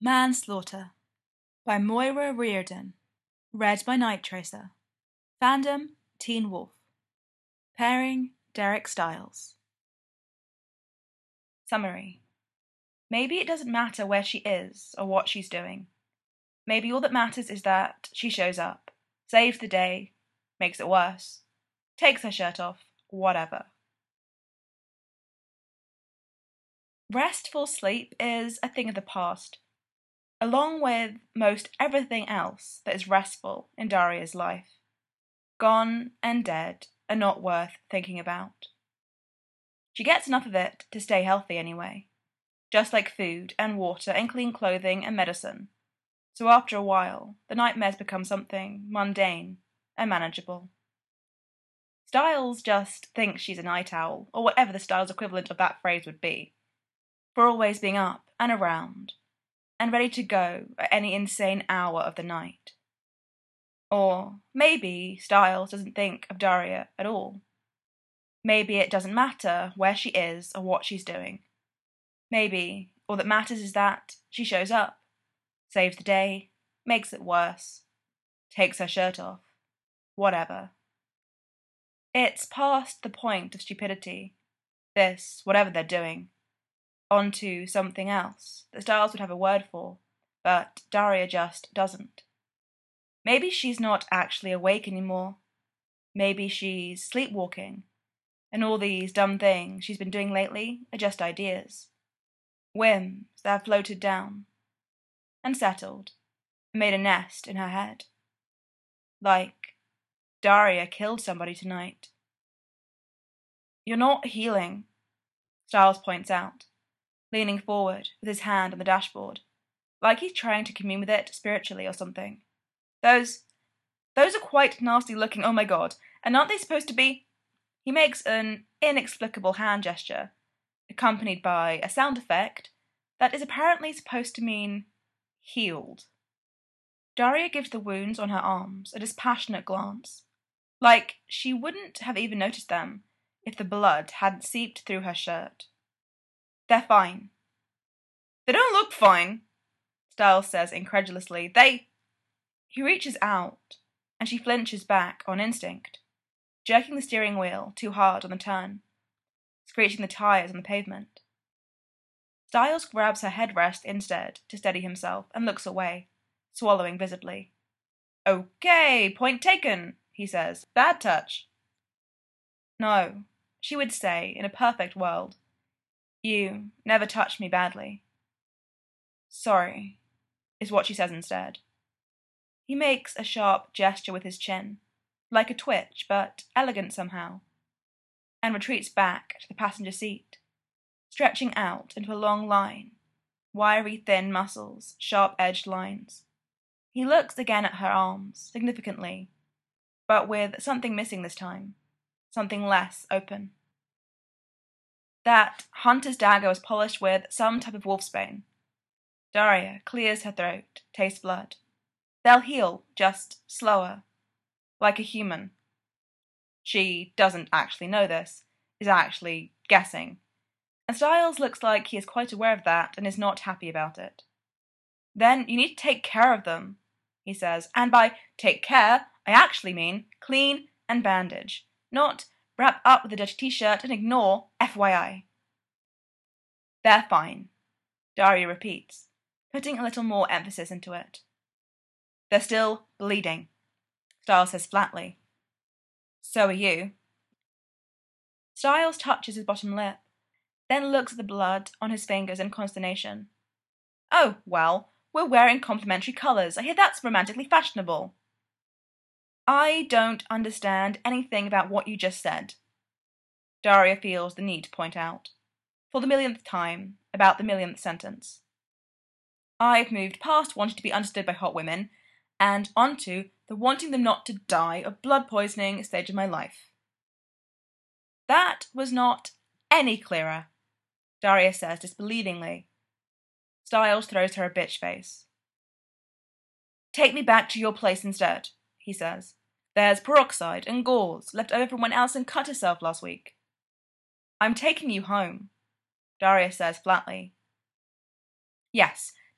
Manslaughter by Moira Riordan. Read by Night Tracer. Fandom Teen Wolf. Pairing Derek Stiles. Summary. Maybe it doesn't matter where she is or what she's doing. Maybe all that matters is that she shows up, saves the day, makes it worse, takes her shirt off, whatever. Restful sleep is a thing of the past, along with most everything else that is restful in Daria's life. Gone and dead and not worth thinking about. She gets enough of it to stay healthy anyway, just like food and water and clean clothing and medicine. So after a while, the nightmares become something mundane and manageable. Stiles just thinks she's a night owl, or whatever the Stiles equivalent of that phrase would be, for always being up and around, and ready to go at any insane hour of the night. Or maybe Stiles doesn't think of Daria at all. Maybe it doesn't matter where she is or what she's doing. Maybe all that matters is that she shows up, saves the day, makes it worse, takes her shirt off, whatever. It's past the point of stupidity, this, whatever they're doing, onto something else that Stiles would have a word for, but Daria just doesn't. Maybe she's not actually awake anymore. Maybe she's sleepwalking, and all these dumb things she's been doing lately are just ideas. Whims that have floated down, and settled, and made a nest in her head. Like, Daria killed somebody tonight. You're not healing, Stiles points out, leaning forward with his hand on the dashboard, like he's trying to commune with it spiritually or something. Those are quite nasty looking, oh my god, and aren't they supposed to be? He makes an inexplicable hand gesture, accompanied by a sound effect that is apparently supposed to mean healed. Daria gives the wounds on her arms a dispassionate glance, like she wouldn't have even noticed them if the blood hadn't seeped through her shirt. They're fine. They don't look fine, Stiles says incredulously. He reaches out, and she flinches back on instinct, jerking the steering wheel too hard on the turn, screeching the tires on the pavement. Stiles grabs her headrest instead to steady himself and looks away, swallowing visibly. Okay, point taken, he says. Bad touch. No, she would say, in a perfect world. You never touched me badly. Sorry, is what she says instead. He makes a sharp gesture with his chin, like a twitch, but elegant somehow, and retreats back to the passenger seat, stretching out into a long line, wiry thin muscles, sharp-edged lines. He looks again at her arms, significantly, but with something missing this time, something less open. That hunter's dagger was polished with some type of wolfsbane. Daria clears her throat, tastes blood. They'll heal, just slower, like a human. She doesn't actually know this, is actually guessing, and Stiles looks like he is quite aware of that and is not happy about it. Then you need to take care of them, he says, and by take care, I actually mean clean and bandage, not wrap up with a dirty t-shirt and ignore FYI. They're fine, Daria repeats, putting a little more emphasis into it. They're still bleeding, Stiles says flatly. So are you. Stiles touches his bottom lip, then looks at the blood on his fingers in consternation. Oh, well, we're wearing complementary colours. I hear that's romantically fashionable. I don't understand anything about what you just said, Daria feels the need to point out, for the millionth time, about the millionth sentence. I've moved past wanting to be understood by hot women, and onto the wanting them not to die of blood poisoning stage of my life. That was not any clearer, Daria says disbelievingly. Stiles throws her a bitch face. Take me back to your place instead, he says. There's peroxide and gauze left over from when Alison cut herself last week. I'm taking you home, Daria says flatly. Yes,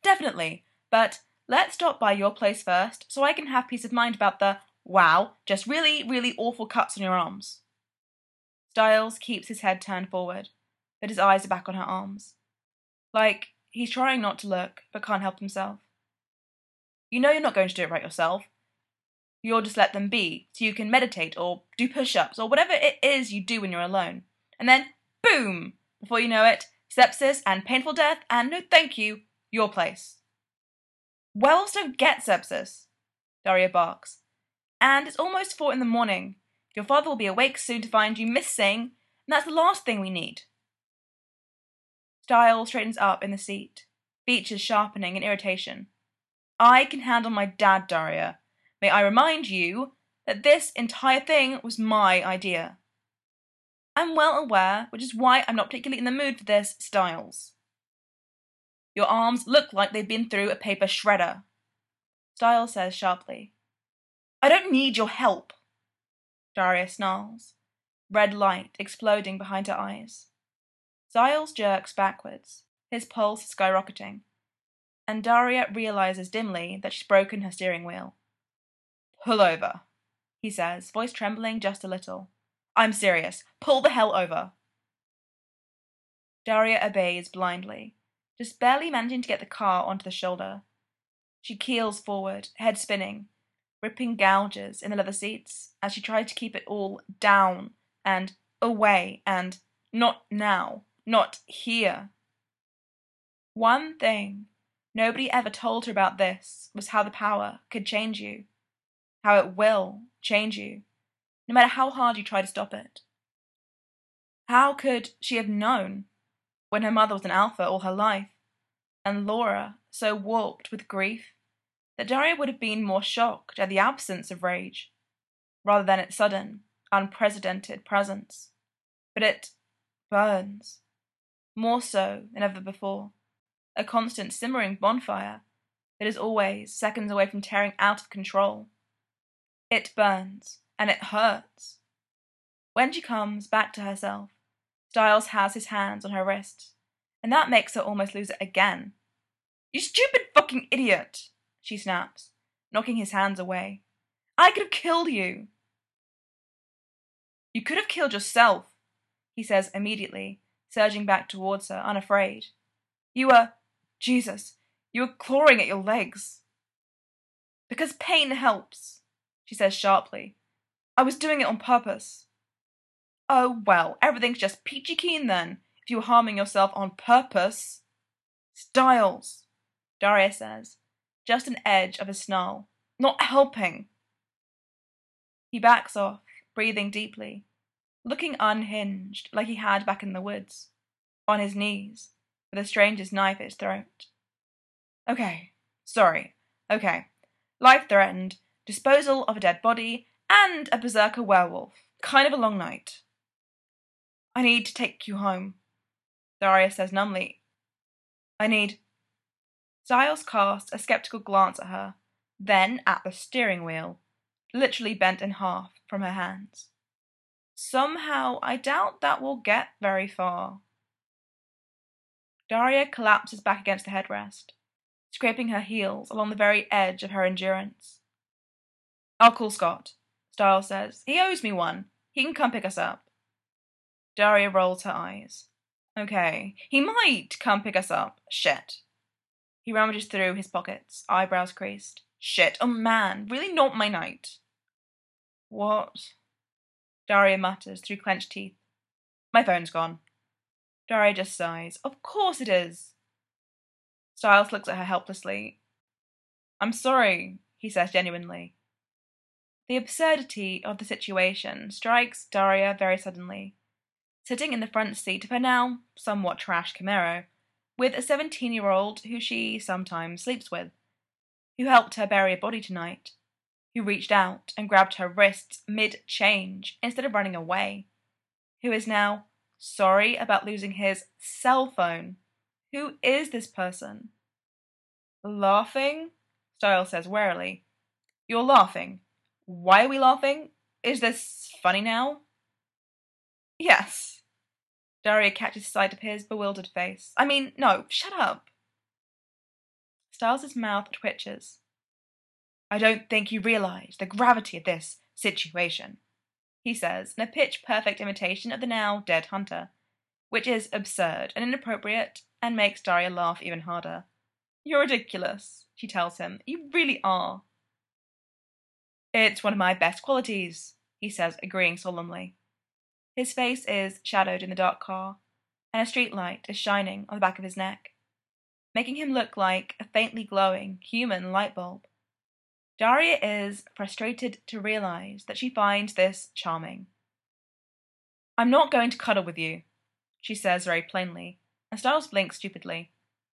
Definitely, but let's stop by your place first so I can have peace of mind about the, wow, just really, really awful cuts on your arms. Styles keeps his head turned forward, but his eyes are back on her arms. Like, he's trying not to look, but can't help himself. You know you're not going to do it right yourself. You'll just let them be, so you can meditate or do push-ups or whatever it is you do when you're alone. And then, boom! Before you know it, sepsis and painful death and no thank you, your place. Werewolves don't get sepsis, Daria barks. And it's almost 4 in the morning. Your father will be awake soon to find you missing, and that's the last thing we need. Styles straightens up in the seat, features sharpening in irritation. I can handle my dad, Daria. May I remind you that this entire thing was my idea. I'm well aware, which is why I'm not particularly in the mood for this, Styles. Your arms look like they've been through a paper shredder, Styles says sharply. I don't need your help, Daria snarls, red light exploding behind her eyes. Styles jerks backwards, his pulse skyrocketing, and Daria realizes dimly that she's broken her steering wheel. Pull over, he says, voice trembling just a little. I'm serious. Pull the hell over. Daria obeys blindly, just barely managing to get the car onto the shoulder. She keels forward, head spinning, ripping gouges in the leather seats as she tried to keep it all down and away and not now, not here. One thing nobody ever told her about this was how the power could change you, how it will change you, no matter how hard you try to stop it. How could she have known when her mother was an alpha all her life, and Laura so warped with grief that Daria would have been more shocked at the absence of rage, rather than its sudden, unprecedented presence. But it burns, more so than ever before, a constant simmering bonfire that is always seconds away from tearing out of control. It burns, and it hurts. When she comes back to herself, Styles has his hands on her wrists, and that makes her almost lose it again. You stupid fucking idiot, she snaps, knocking his hands away. I could have killed you. You could have killed yourself, he says immediately, surging back towards her, unafraid. Jesus, you were clawing at your legs. Because pain helps, she says sharply. I was doing it on purpose. Oh, well, everything's just peachy keen then, if you were harming yourself on purpose. Styles, Daria says, just an edge of a snarl. Not helping. He backs off, breathing deeply, looking unhinged like he had back in the woods, on his knees, with a stranger's knife at his throat. Okay, sorry, okay. Life threatened, disposal of a dead body, and a berserker werewolf. Kind of a long night. I need to take you home, Daria says numbly. Styles casts a skeptical glance at her, then at the steering wheel, literally bent in half from her hands. Somehow, I doubt that will get very far. Daria collapses back against the headrest, scraping her heels along the very edge of her endurance. I'll call Scott, Styles says. He owes me one. He can come pick us up. Daria rolls her eyes. Okay, he might come pick us up. Shit. He rummages through his pockets, eyebrows creased. Shit, oh man, really not my night. What? Daria mutters through clenched teeth. My phone's gone. Daria just sighs. Of course it is. Styles looks at her helplessly. I'm sorry, he says genuinely. The absurdity of the situation strikes Daria very suddenly. Sitting in the front seat of her now somewhat trashed Camaro, with a 17-year-old who she sometimes sleeps with, who helped her bury a body tonight, who reached out and grabbed her wrists mid-change instead of running away, who is now sorry about losing his cell phone. Who is this person? Laughing? Styles says warily. You're laughing. Why are we laughing? Is this funny now? Yes. Daria catches sight of his bewildered face. I mean, no, shut up. Styles' mouth twitches. I don't think you realize the gravity of this situation, he says in a pitch-perfect imitation of the now dead hunter, which is absurd and inappropriate and makes Daria laugh even harder. You're ridiculous, she tells him. You really are. It's one of my best qualities, he says, agreeing solemnly. His face is shadowed in the dark car, and a street light is shining on the back of his neck, making him look like a faintly glowing human light bulb. Daria is frustrated to realize that she finds this charming. I'm not going to cuddle with you, she says very plainly, and Styles blinks stupidly.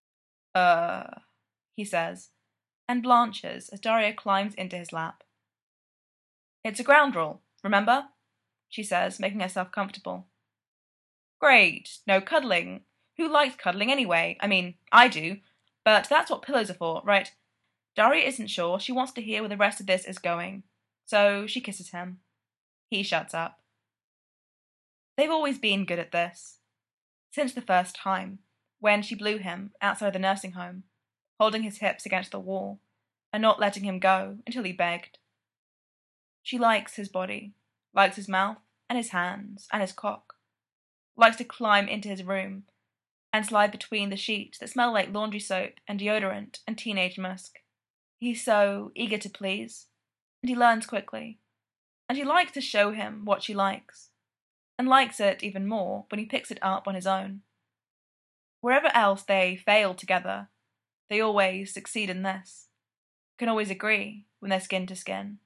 He says, and blanches as Daria climbs into his lap. It's a ground rule, remember? She says, making herself comfortable. Great, no cuddling. Who likes cuddling anyway? I mean, I do, but that's what pillows are for, right? Daria isn't sure she wants to hear where the rest of this is going, so she kisses him. He shuts up. They've always been good at this. Since the first time, when she blew him outside the nursing home, holding his hips against the wall, and not letting him go until he begged. She likes his body, likes his mouth, and his hands, and his cock. Likes to climb into his room, and slide between the sheets that smell like laundry soap and deodorant and teenage musk. He's so eager to please, and he learns quickly, and she likes to show him what she likes, and likes it even more when he picks it up on his own. Wherever else they fail together, they always succeed in this, can always agree when they're skin to skin.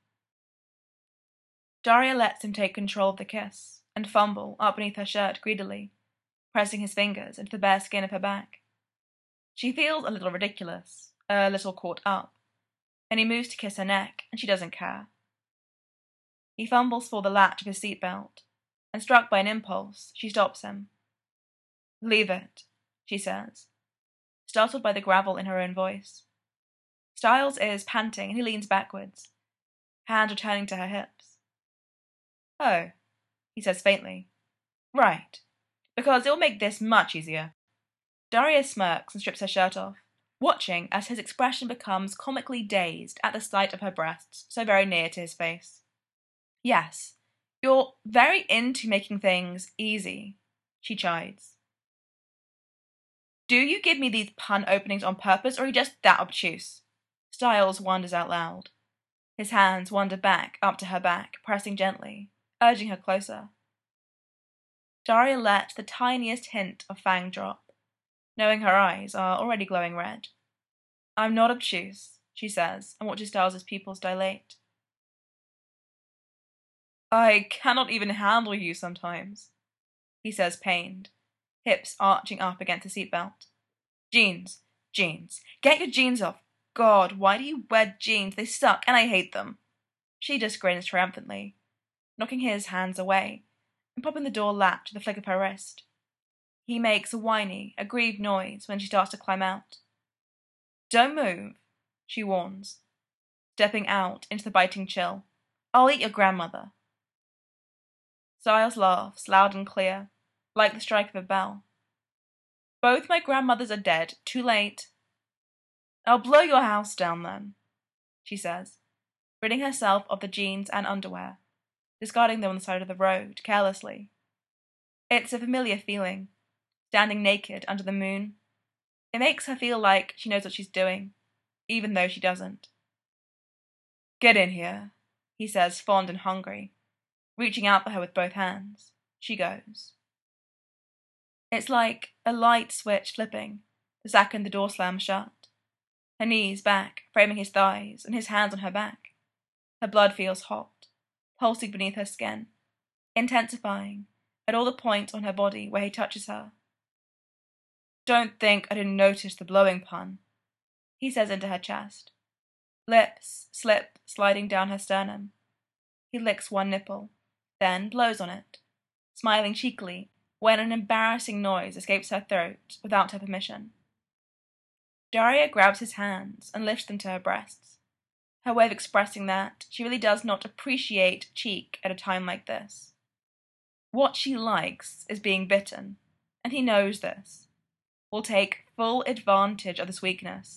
Daria lets him take control of the kiss, and fumble up beneath her shirt greedily, pressing his fingers into the bare skin of her back. She feels a little ridiculous, a little caught up, and he moves to kiss her neck, and she doesn't care. He fumbles for the latch of his seatbelt, and struck by an impulse, she stops him. Leave it, she says, startled by the gravel in her own voice. Styles is panting, and he leans backwards, hands returning to her hips. Oh, he says faintly. Right, because it will make this much easier. Daria smirks and strips her shirt off, watching as his expression becomes comically dazed at the sight of her breasts so very near to his face. Yes, you're very into making things easy, she chides. Do you give me these pun openings on purpose, or are you just that obtuse? Styles wonders out loud. His hands wander back up to her back, pressing gently, urging her closer. Daria lets the tiniest hint of fang drop, knowing her eyes are already glowing red. I'm not obtuse, she says, and watches Styles' pupils dilate. I cannot even handle you sometimes, he says, pained, hips arching up against the seatbelt. Jeans, get your jeans off. God, why do you wear jeans? They suck, and I hate them. She just grins triumphantly, knocking his hands away, and popping the door latch with a flick of her wrist. He makes a whiny, aggrieved noise when she starts to climb out. Don't move, she warns, stepping out into the biting chill. I'll eat your grandmother. Styles laughs, loud and clear, like the strike of a bell. Both my grandmothers are dead. Too late. I'll blow your house down then, she says, ridding herself of the jeans and underwear, discarding them on the side of the road, carelessly. It's a familiar feeling, standing naked under the moon. It makes her feel like she knows what she's doing, even though she doesn't. Get in here, he says, fond and hungry, reaching out for her with both hands. She goes. It's like a light switch flipping the second the door slams shut. Her knees back, framing his thighs, and his hands on her back. Her blood feels hot, pulsing beneath her skin, intensifying at all the points on her body where he touches her. Don't think I didn't notice the blowing pun, he says into her chest. Lips slip sliding down her sternum. He licks one nipple, then blows on it, smiling cheekily when an embarrassing noise escapes her throat without her permission. Daria grabs his hands and lifts them to her breasts, her way of expressing that she really does not appreciate cheek at a time like this. What she likes is being bitten, and he knows this. Will take full advantage of this weakness,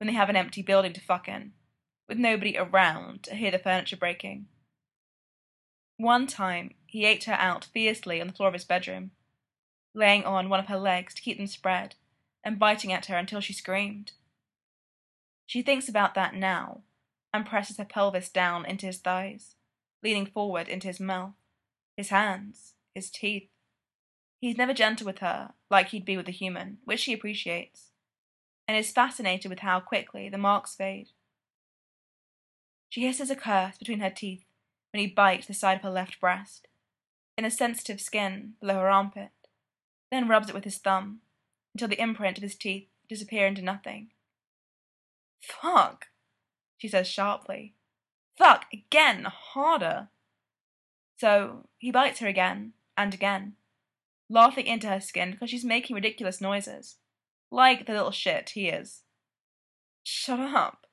when they have an empty building to fuck in, with nobody around to hear the furniture breaking. One time, he ate her out fiercely on the floor of his bedroom, laying on one of her legs to keep them spread, and biting at her until she screamed. She thinks about that now, and presses her pelvis down into his thighs, leaning forward into his mouth, his hands, his teeth. He's never gentle with her, like he'd be with a human, which she appreciates, and is fascinated with how quickly the marks fade. She hisses a curse between her teeth when he bites the side of her left breast, in the sensitive skin below her armpit, then rubs it with his thumb, until the imprint of his teeth disappear into nothing. Fuck, she says sharply. Fuck, again, harder. So he bites her again, and again, laughing into her skin because she's making ridiculous noises, like the little shit he is. Shut up.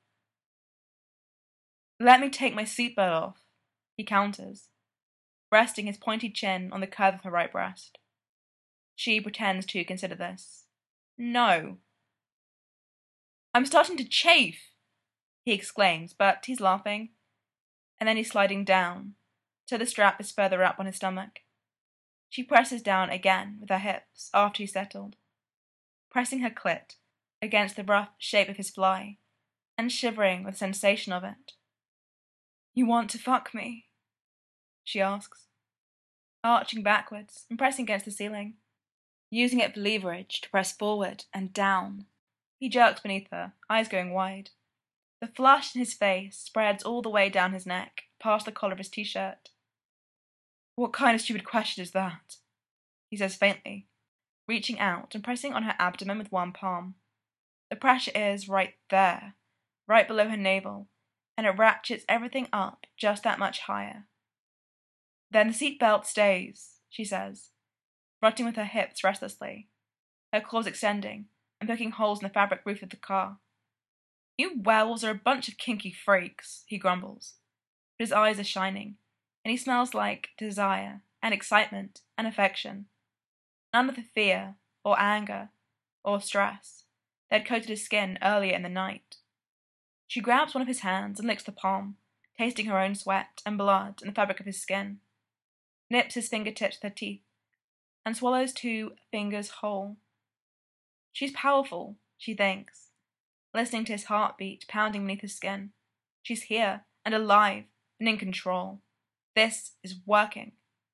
Let me take my seatbelt off, he counters, resting his pointed chin on the curve of her right breast. She pretends to consider this. No. I'm starting to chafe, he exclaims, but he's laughing, and then he's sliding down, so the strap is further up on his stomach. She presses down again with her hips after he's settled, pressing her clit against the rough shape of his fly, and shivering with the sensation of it. You want to fuck me? She asks, arching backwards and pressing against the ceiling, using it for leverage to press forward and down. He jerks beneath her, eyes going wide. The flush in his face spreads all the way down his neck, past the collar of his t-shirt. What kind of stupid question is that? He says faintly, reaching out and pressing on her abdomen with one palm. The pressure is right there, right below her navel, and it ratchets everything up just that much higher. Then the seatbelt stays, she says, rutting with her hips restlessly, her claws extending and poking holes in the fabric roof of the car. You werewolves are a bunch of kinky freaks, he grumbles, but his eyes are shining, and he smells like desire and excitement and affection. None of the fear or anger or stress that had coated his skin earlier in the night. She grabs one of his hands and licks the palm, tasting her own sweat and blood in the fabric of his skin, nips his fingertips with her teeth, and swallows 2 fingers whole. She's powerful, she thinks, listening to his heartbeat pounding beneath his skin. She's here, and alive, and in control. This is working.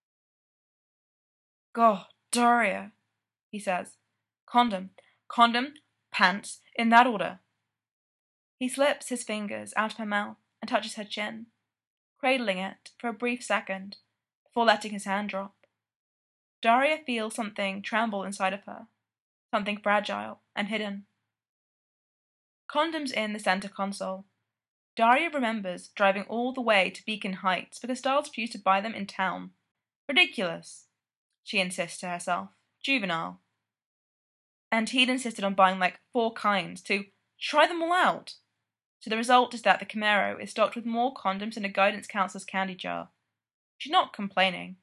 God, Daria, he says. Condom, pants, in that order. He slips his fingers out of her mouth and touches her chin, cradling it for a brief second before letting his hand drop. Daria feels something tremble inside of her, something fragile and hidden. Condoms in the center console. Daria remembers driving all the way to Beacon Heights because Styles refused to buy them in town. Ridiculous, she insists to herself. Juvenile. And he'd insisted on buying like 4 kinds to try them all out. So the result is that the Camaro is stocked with more condoms than a guidance counselor's candy jar. She's not complaining.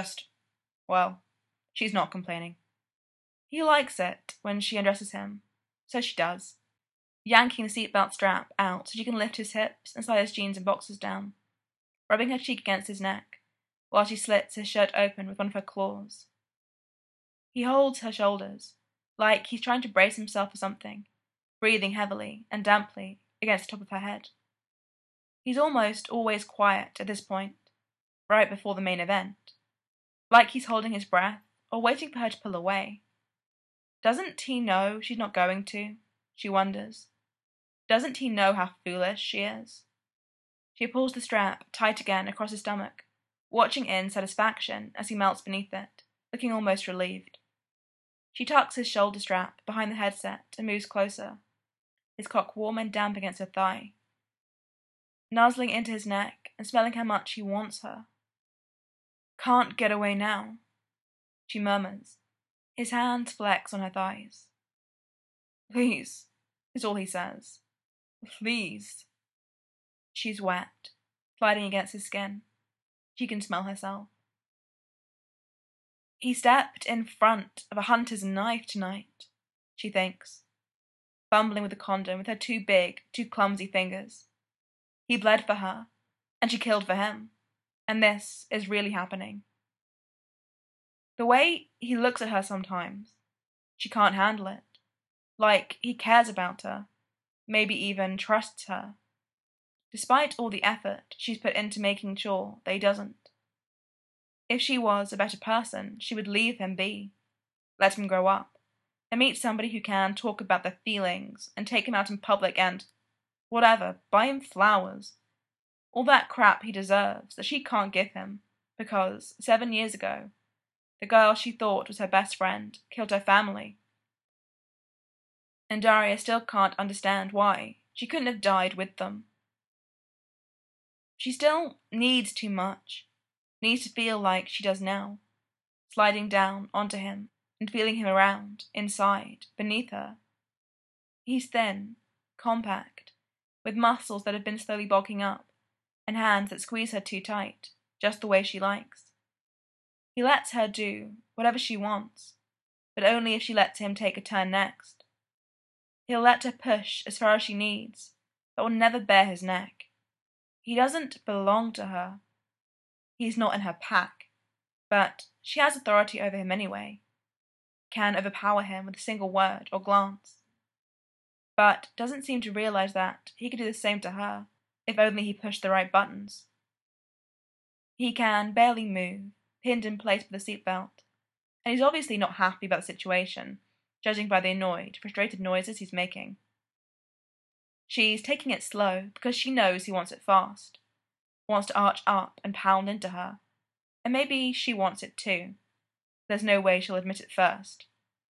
She's not complaining. He likes it when she undresses him, so she does, yanking the seatbelt strap out so she can lift his hips and slide his jeans and boxers down, rubbing her cheek against his neck, while she slits his shirt open with one of her claws. He holds her shoulders, like he's trying to brace himself for something, breathing heavily and damply against the top of her head. He's almost always quiet at this point, right before the main event, like he's holding his breath or waiting for her to pull away. Doesn't he know she's not going to? She wonders. Doesn't he know how foolish she is? She pulls the strap tight again across his stomach, watching in satisfaction as he melts beneath it, looking almost relieved. She tucks his shoulder strap behind the headset and moves closer, his cock warm and damp against her thigh, nuzzling into his neck and smelling how much he wants her. Can't get away now, she murmurs. His hands flex on her thighs. Please, is all he says. Please. She's wet, sliding against his skin. She can smell herself. He stepped in front of a hunter's knife tonight, she thinks. fumbling with the condom with her too big, too clumsy fingers. He bled for her, and she killed for him. And this is really happening. The way he looks at her sometimes, she can't handle it. Like he cares about her, maybe even trusts her, despite all the effort she's put into making sure that he doesn't. If she was a better person, she would leave him be, let him grow up, and meet somebody who can talk about their feelings and take him out in public and, whatever, buy him flowers. All that crap he deserves that she can't give him, because 7 years ago, the girl she thought was her best friend killed her family. And Daria still can't understand why she couldn't have died with them. She still needs too much, needs to feel like she does now, sliding down onto him and feeling him around, inside, beneath her. He's thin, compact, with muscles that have been slowly bulking up, and hands that squeeze her too tight, just the way she likes. He lets her do whatever she wants, but only if she lets him take a turn next. He'll let her push as far as she needs, but will never bare his neck. He doesn't belong to her. He's not in her pack, but she has authority over him anyway, can overpower him with a single word or glance, but doesn't seem to realize that he could do the same to her, if only he pushed the right buttons. He can barely move, pinned in place with a seatbelt, and he's obviously not happy about the situation, judging by the annoyed, frustrated noises he's making. She's taking it slow because she knows he wants it fast, wants to arch up and pound into her, and maybe she wants it too. There's no way she'll admit it first.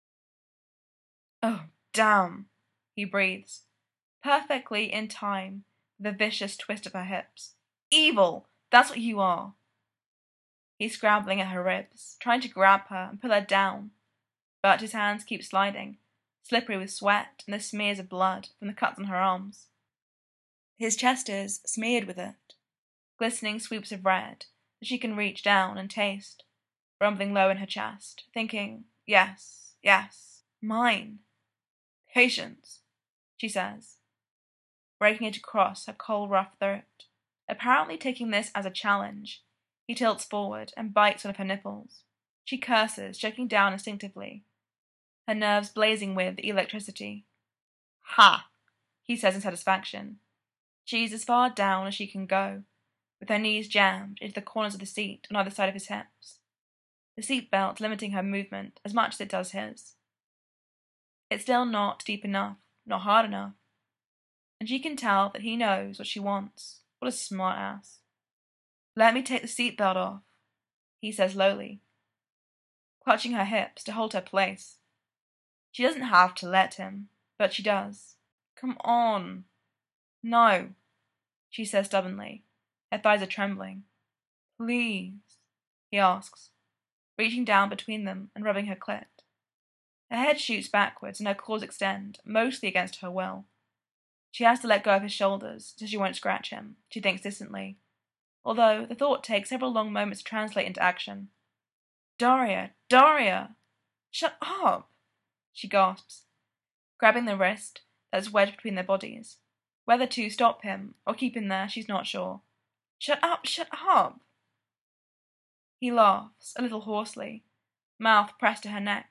Oh, damn, he breathes, perfectly in time with a vicious twist of her hips. Evil! That's what you are! He's scrabbling at her ribs, trying to grab her and pull her down, but his hands keep sliding, slippery with sweat and the smears of blood from the cuts on her arms. His chest is smeared with it, glistening sweeps of red that she can reach down and taste, rumbling low in her chest, thinking, yes, yes, mine. Patience, she says, breaking it across her cold, rough throat. Apparently taking this as a challenge, he tilts forward and bites one of her nipples. She curses, choking down instinctively, her nerves blazing with electricity. Ha! He says in satisfaction. She's as far down as she can go, with her knees jammed into the corners of the seat on either side of his hips, the seat belt limiting her movement as much as it does his. It's still not deep enough, not hard enough, and she can tell that he knows what she wants. What a smart ass. Let me take the seat belt off, he says lowly, clutching her hips to hold her place. She doesn't have to let him, but she does. Come on. No, she says stubbornly. Her thighs are trembling. Please, he asks, reaching down between them and rubbing her clit. Her head shoots backwards and her claws extend, mostly against her will. She has to let go of his shoulders so she won't scratch him, she thinks distantly, although the thought takes several long moments to translate into action. Daria! Daria! Shut up! She gasps, grabbing the wrist that is wedged between their bodies. Whether to stop him or keep him there, she's not sure. Shut up! Shut up! He laughs, a little hoarsely, mouth pressed to her neck.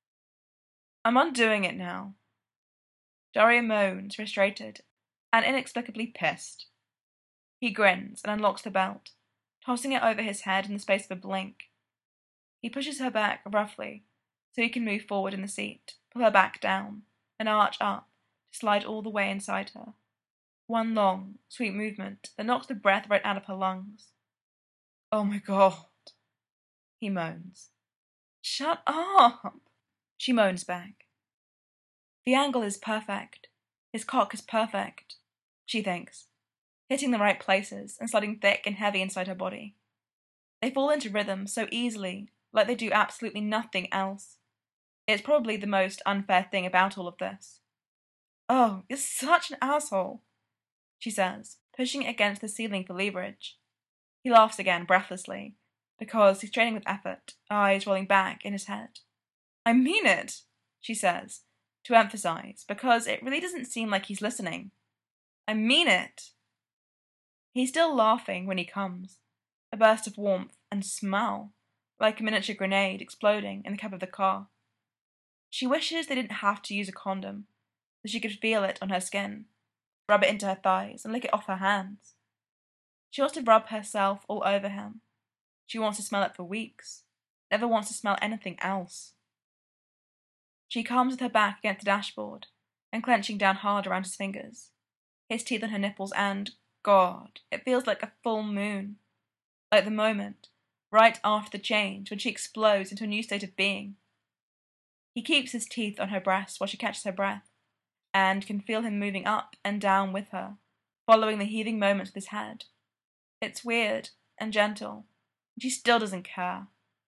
I'm undoing it now. Daria moans, frustrated, and inexplicably pissed. He grins and unlocks the belt, tossing it over his head in the space of a blink. He pushes her back roughly, so he can move forward in the seat, pull her back down, and arch up to slide all the way inside her. One long, sweet movement that knocks the breath right out of her lungs. Oh my God, he moans. Shut up, she moans back. The angle is perfect. His cock is perfect, she thinks, hitting the right places and sliding thick and heavy inside her body. They fall into rhythm so easily, like they do absolutely nothing else. It's probably the most unfair thing about all of this. Oh, you're such an asshole, she says, pushing it against the ceiling for leverage. He laughs again, breathlessly, because he's straining with effort, eyes rolling back in his head. I mean it, she says, to emphasize, because it really doesn't seem like he's listening. I mean it! He's still laughing when he comes, a burst of warmth and smell, like a miniature grenade exploding in the cab of the car. She wishes they didn't have to use a condom, so she could feel it on her skin, rub it into her thighs, and lick it off her hands. She wants to rub herself all over him. She wants to smell it for weeks, never wants to smell anything else. She calms with her back against the dashboard and clenching down hard around his fingers, his teeth on her nipples, and, God, it feels like a full moon. Like the moment, right after the change, when she explodes into a new state of being. He keeps his teeth on her breast while she catches her breath, and can feel him moving up and down with her, following the heaving moments with his head. It's weird and gentle, and she still doesn't care.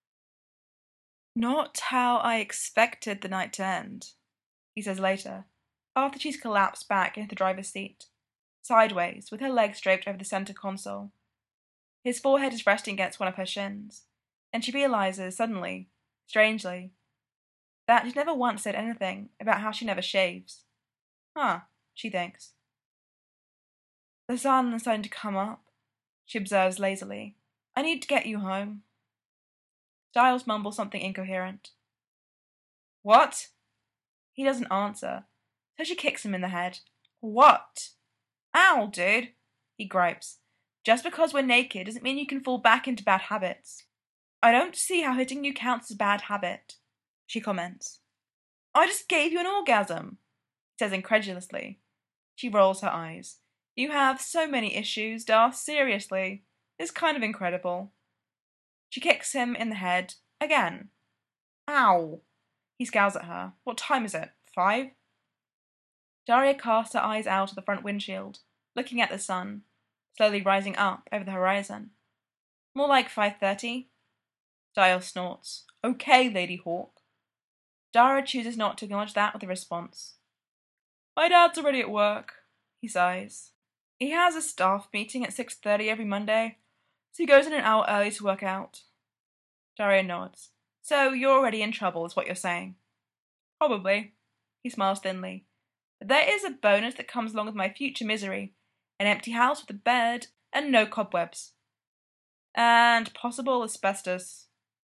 Not how I expected the night to end, he says later, after she's collapsed back into the driver's seat, sideways, with her legs draped over the center console. His forehead is resting against one of her shins, and she realizes suddenly, strangely, that he's never once said anything about how she never shaves. Huh, she thinks. The sun is starting to come up, she observes lazily. I need to get you home. Stiles mumbles something incoherent. What? He doesn't answer, so she kicks him in the head. What? Ow, dude, he gripes. Just because we're naked doesn't mean you can fall back into bad habits. I don't see how hitting you counts as a bad habit, she comments. I just gave you an orgasm, he says incredulously. She rolls her eyes. You have so many issues, Darth, seriously. It's kind of incredible. She kicks him in the head again. Ow! He scowls at her. What time is it? 5? Daria casts her eyes out of the front windshield, looking at the sun, slowly rising up over the horizon. More like 5:30. Stiles snorts. Okay, Lady Hawk. Dara chooses not to acknowledge that with a response. My dad's already at work, he sighs. He has a staff meeting at 6:30 every Monday, so he goes in an hour early to work out. Daria nods. So you're already in trouble, is what you're saying? Probably. He smiles thinly. But there is a bonus that comes along with my future misery. An empty house with a bed and no cobwebs. And possible asbestos.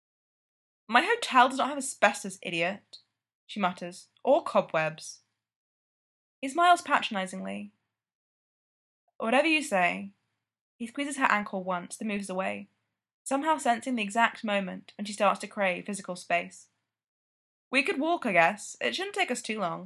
My hotel does not have asbestos, idiot, she mutters. Or cobwebs. He smiles patronizingly. Whatever you say. He squeezes her ankle once, then moves away, somehow sensing the exact moment when she starts to crave physical space. We could walk, I guess. It shouldn't take us too long.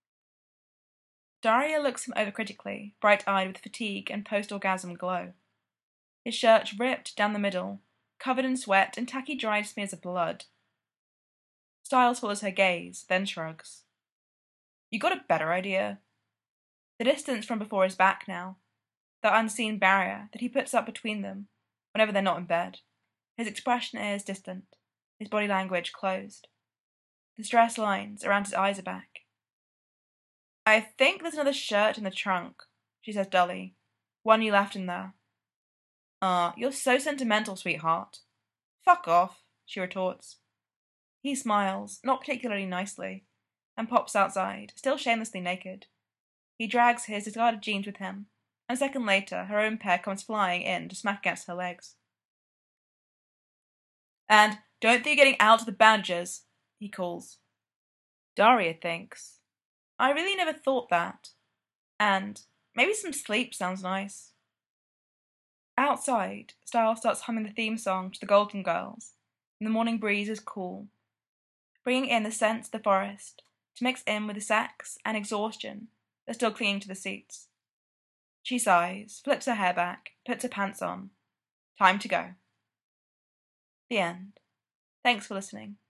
Daria looks him over critically, bright-eyed with fatigue and post-orgasm glow. His shirt ripped down the middle, covered in sweat and tacky dried smears of blood. Stiles follows her gaze, then shrugs. You got a better idea? The distance from before is back now, the unseen barrier that he puts up between them whenever they're not in bed. His expression is distant, his body language closed. The stress lines around his eyes are back. I think there's another shirt in the trunk, she says dully. One you left in there. You're so sentimental, sweetheart. Fuck off, she retorts. He smiles, not particularly nicely, and pops outside, still shamelessly naked. He drags his discarded jeans with him, and a second later her own pair comes flying in to smack against her legs. And don't think you're getting out of the bandages, he calls. Daria thinks. I really never thought that. And maybe some sleep sounds nice. Outside, Stiles starts humming the theme song to the Golden Girls, and the morning breeze is cool, bringing in the scents of the forest to mix in with the sex and exhaustion that's still clinging to the seats. She sighs, flips her hair back, puts her pants on. Time to go. The end. Thanks for listening.